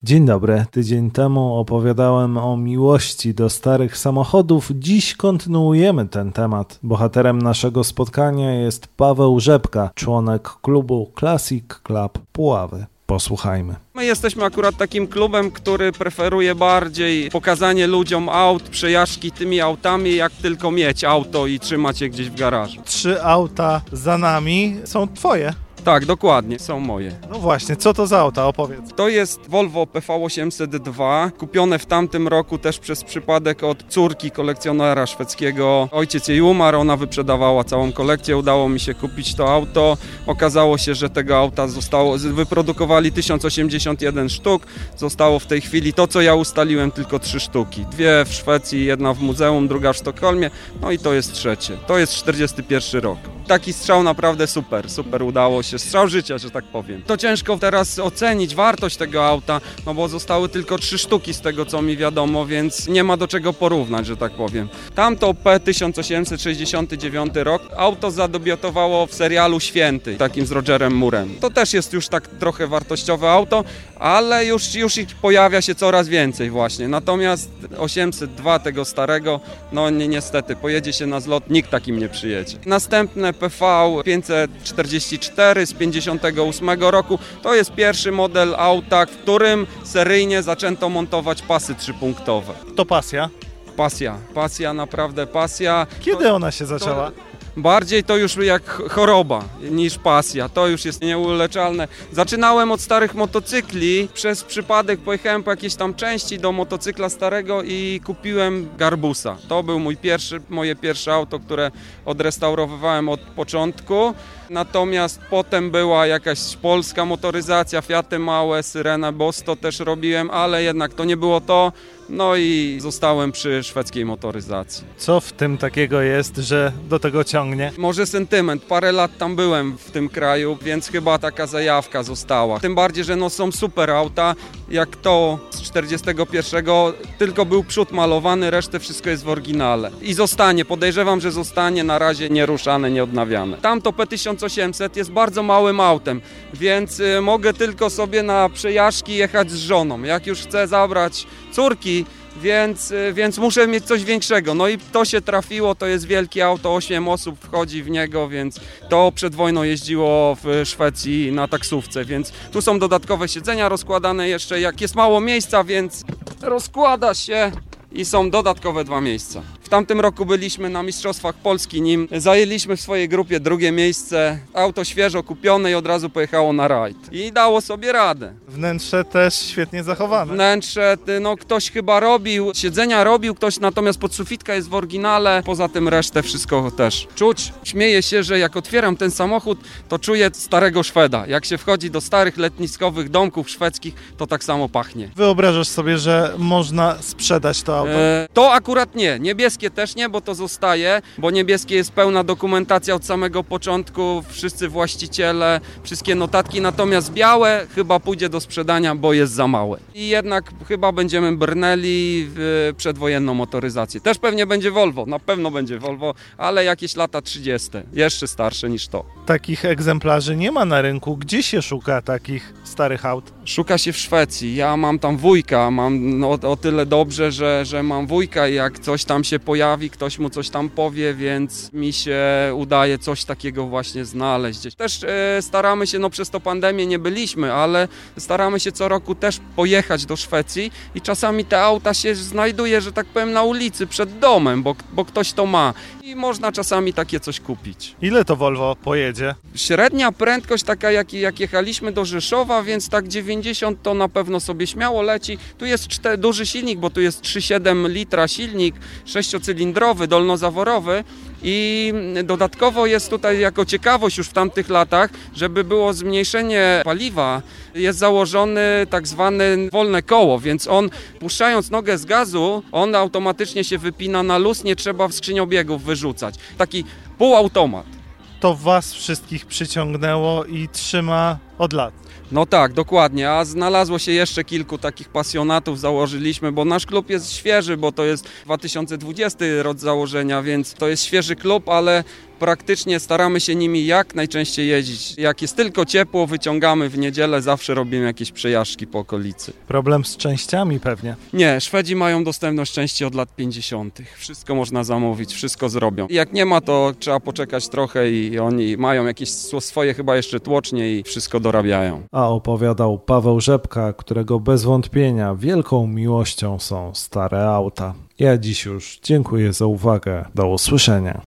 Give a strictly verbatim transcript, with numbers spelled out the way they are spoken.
Dzień dobry. Tydzień temu opowiadałem o miłości do starych samochodów. Dziś kontynuujemy ten temat. Bohaterem naszego spotkania jest Paweł Rzepka, członek klubu Classic Club Puławy. Posłuchajmy. My jesteśmy akurat takim klubem, który preferuje bardziej pokazanie ludziom aut, przejażdżki tymi autami, jak tylko mieć auto i trzymać je gdzieś w garażu. Trzy auta za nami są twoje. Tak, dokładnie, są moje. No właśnie, co to za auta? Opowiedz. To jest Volvo P V osiemset dwa, kupione w tamtym roku też przez przypadek od córki kolekcjonera szwedzkiego. Ojciec jej umarł, ona wyprzedawała całą kolekcję, udało mi się kupić to auto. Okazało się, że tego auta zostało, wyprodukowali tysiąc osiemdziesiąt jeden sztuk, zostało w tej chwili to, co ja ustaliłem, tylko trzy sztuki. Dwie w Szwecji, jedna w muzeum, druga w Sztokholmie, no i to jest trzecie. To jest czterdziesty pierwszy rok. Taki strzał naprawdę super, super udało się, strzał życia, że tak powiem. To ciężko teraz ocenić wartość tego auta, no bo zostały tylko trzy sztuki z tego, co mi wiadomo, więc nie ma do czego porównać, że tak powiem. Tamto P tysiąc osiemset sześćdziesiąty dziewiąty rok, auto zadebiutowało w serialu Święty, takim z Rogerem Moorem. To też jest już tak trochę wartościowe auto, ale już, już ich pojawia się coraz więcej właśnie. Natomiast osiemset dwa tego starego, no ni niestety, pojedzie się na zlot, nikt takim nie przyjedzie. Następne P V pięćset czterdzieści cztery z pięćdziesiątego ósmego roku. To jest pierwszy model auta, w którym seryjnie zaczęto montować pasy trzypunktowe. To pasja. Pasja, pasja, naprawdę pasja. Kiedy to, ona się zaczęła? To, bardziej to już jak choroba niż pasja, to już jest nieuleczalne. Zaczynałem od starych motocykli, przez przypadek pojechałem po jakieś tam części do motocykla starego i kupiłem Garbusa. To był mój pierwszy, moje pierwsze auto, które odrestaurowywałem od początku. Natomiast potem była jakaś polska motoryzacja, Fiaty małe, Syrena, Bosto też robiłem, ale jednak to nie było to. No i zostałem przy szwedzkiej motoryzacji. Co w tym takiego jest, że do tego ciągnie? Może sentyment. Parę lat tam byłem w tym kraju, więc chyba taka zajawka została. Tym bardziej, że no są super auta, jak to z czterdziestego pierwszego, tylko był przód malowany, resztę wszystko jest w oryginale. I zostanie, podejrzewam, że zostanie na razie nieruszane, nieodnawiane. Tamto P tysiąc osiemset jest bardzo małym autem, więc y, mogę tylko sobie na przejażdżki jechać z żoną. Jak już chcę zabrać córki, Więc, więc muszę mieć coś większego. No i to się trafiło, to jest wielkie auto, osiem osób wchodzi w niego, więc to przed wojną jeździło w Szwecji na taksówce, więc tu są dodatkowe siedzenia rozkładane jeszcze, jak jest mało miejsca, więc rozkłada się i są dodatkowe dwa miejsca. W tamtym roku byliśmy na Mistrzostwach Polski nim, zajęliśmy w swojej grupie drugie miejsce, auto świeżo kupione i od razu pojechało na rajd. I dało sobie radę. Wnętrze też świetnie zachowane. Wnętrze, no ktoś chyba robił, siedzenia robił ktoś, natomiast podsufitka jest w oryginale, poza tym resztę wszystko też czuć. Śmieję się, że jak otwieram ten samochód, to czuję starego Szweda. Jak się wchodzi do starych letniskowych domków szwedzkich, to tak samo pachnie. Wyobrażasz sobie, że można sprzedać to auto? E, to akurat nie, niebieskie też nie, bo to zostaje, bo niebieskie jest pełna dokumentacja od samego początku, wszyscy właściciele, wszystkie notatki, natomiast białe chyba pójdzie do sprzedania, bo jest za małe. I jednak chyba będziemy brnęli w przedwojenną motoryzację. Też pewnie będzie Volvo, na pewno będzie Volvo, ale jakieś lata trzydzieste, jeszcze starsze niż to. Takich egzemplarzy nie ma na rynku. Gdzie się szuka takich starych aut? Szuka się w Szwecji. Ja mam tam wujka, mam no, o tyle dobrze, że, że mam wujka i jak coś tam się pojawi, ktoś mu coś tam powie, więc mi się udaje coś takiego właśnie znaleźć. Też e, staramy się, no przez to pandemię nie byliśmy, ale staramy się co roku też pojechać do Szwecji i czasami te auta się znajduje, że tak powiem, na ulicy, przed domem, bo, bo ktoś to ma i można czasami takie coś kupić. Ile to Volvo pojedzie? Średnia prędkość taka, jak, jak jechaliśmy do Rzeszowa, więc tak dziewięćdziesiąt to na pewno sobie śmiało leci. Tu jest cztery, duży silnik, bo tu jest trzy przecinek siedem litra silnik, sześciocylindrowy, dolnozaworowy. I dodatkowo jest tutaj jako ciekawość już w tamtych latach, żeby było zmniejszenie paliwa, jest założony tak zwany wolne koło, więc on puszczając nogę z gazu, on automatycznie się wypina na luz, nie trzeba w skrzyniobiegów wyrzucać. Taki półautomat. To was wszystkich przyciągnęło i trzyma od lat. No tak, dokładnie, a znalazło się jeszcze kilku takich pasjonatów, założyliśmy, bo nasz klub jest świeży, bo to jest dwa tysiące dwudziesty rok założenia, więc to jest świeży klub, ale praktycznie staramy się nimi jak najczęściej jeździć. Jak jest tylko ciepło, wyciągamy w niedzielę, zawsze robimy jakieś przejażdżki po okolicy. Problem z częściami pewnie. Nie, Szwedzi mają dostępność części od lat pięćdziesiątych. Wszystko można zamówić, wszystko zrobią. Jak nie ma, to trzeba poczekać trochę i oni mają jakieś swoje chyba jeszcze tłocznie i wszystko dorabiają. A opowiadał Paweł Rzepka, którego bez wątpienia wielką miłością są stare auta. Ja dziś już dziękuję za uwagę. Do usłyszenia.